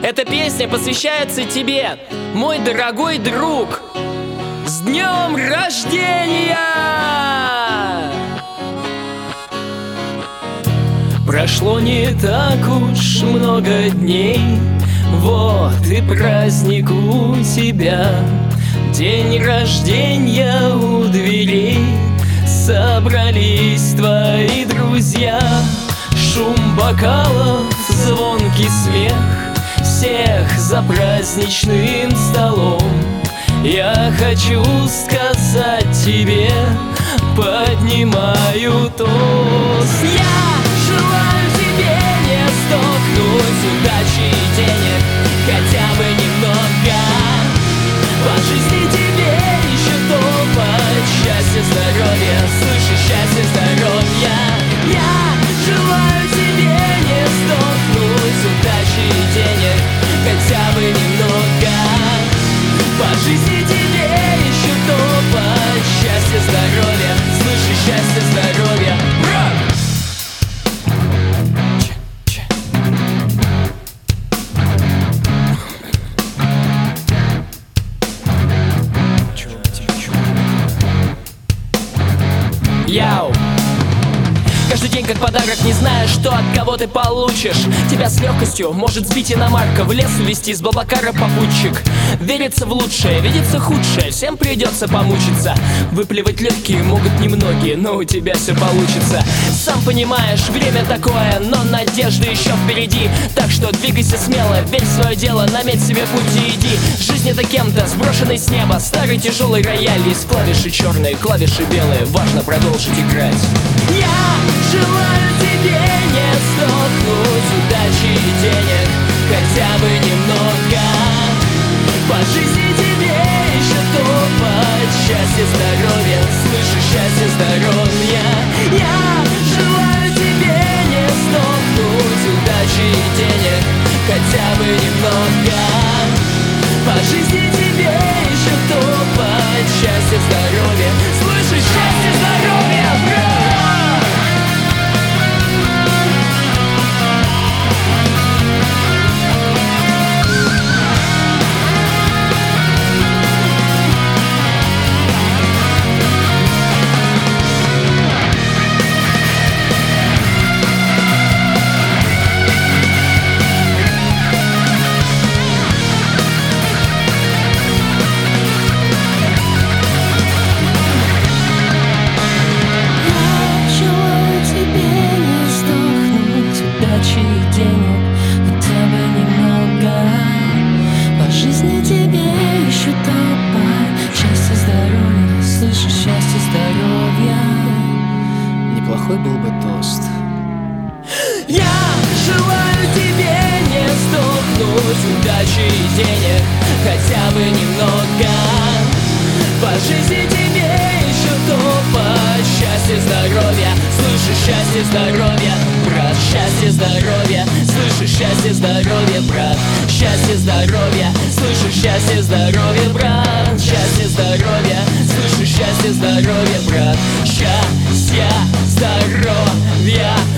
Эта песня посвящается тебе, мой дорогой друг. С днем рождения! Прошло не так уж много дней, вот и праздник у тебя. День рождения у дверей, собрались твои друзья. Шум бокалов, звонкий смех, всех за праздничным столом. Я хочу сказать тебе, поднимаю тост. Я желаю тебе не сдохнуть, удачи и денег, хотя бы немного. По жизни тебе еще топать, счастья, здоровья, слышишь, счастья, здоровья. Я желаю тебе не сдохнуть, удачи и денег, хотя бы немного. По жизни тебе еще топать, счастья, здоровья, слышишь, счастья, здоровья. Яу! Каждый день как подарок, не зная, что от кого ты получишь. Тебя с легкостью может сбить иномарка, в лес увезти с Блаблакара попутчик. Верится в лучшее, видится худшее, всем придется помучиться. Выплевать легкие могут немногие, но у тебя все получится. Сам понимаешь, время такое, но надежда еще впереди. Так что двигайся смело, верь в свое дело, наметь себе путь и иди. Жизнь это кем-то, сброшенный с неба, старый тяжелый рояль. Есть клавиши черные, клавиши белые, важно продолжить играть. Я желаю тебе не сдохнуть, удачи и денег, хотя бы немного. По жизни тебе еще топать, счастья, здоровья, слышишь, счастья, здоровья. Я желаю тебе не сдохнуть, удачи и денег, хотя бы немного. По жизни тебе еще топать, счастья, здоровья, слышишь, счастья, здоровья, брат! Неплохой был бы тост. Я желаю тебе не сдохнуть, удачи и денег, хотя бы немного. По жизни тебе еще топать, счастье, здоровья, слышишь, счастье, здоровья, брат, счастье, здоровья, слышишь, счастье, здоровья, брат, счастье, здоровья, слышишь, счастье, здоровья, брат, счастье, здоровья, слышишь, счастье, здоровья, брат, счастья, здоровья.